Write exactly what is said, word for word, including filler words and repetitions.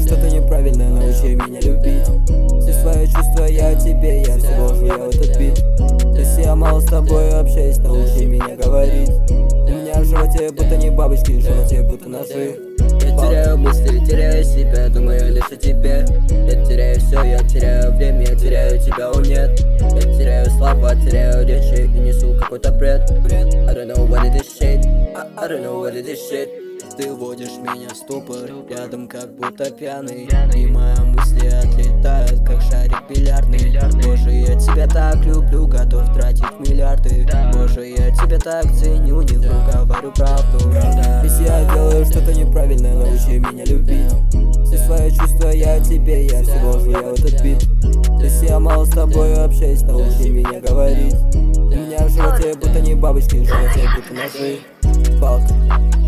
что-то неправильно, научи меня любить. Все свои чувства я о тебе, я все вложу я в этот бит. Если я мало с тобой общаюсь, научи меня говорить. У меня в животе будто не бабочки, в животе будто ножи. Я теряю мысли, теряю себя, думаю лишь о тебе. Я теряю все, я теряю время, я теряю тебя, о нет. Я теряю слова, теряю речи и несу какой-то бред. I don't know what it is shit, I, I don't know what it is shit. Ты вводишь меня в ступор, рядом как будто пьяный. И мои мысли отлетают, как шарик бильярдный. Боже, я тебя так люблю, готов тратить миллиарды. Боже, я тебя так ценю, не вру, говорю правду. Если я делаю что-то неправильно, научи меня любить. Все свои чувства я о тебе, я все вложу я в этот бит. Если я мало с тобой общаюсь, научи меня говорить. У меня в животе будто не бабочки, в животе будто ножи. Палка.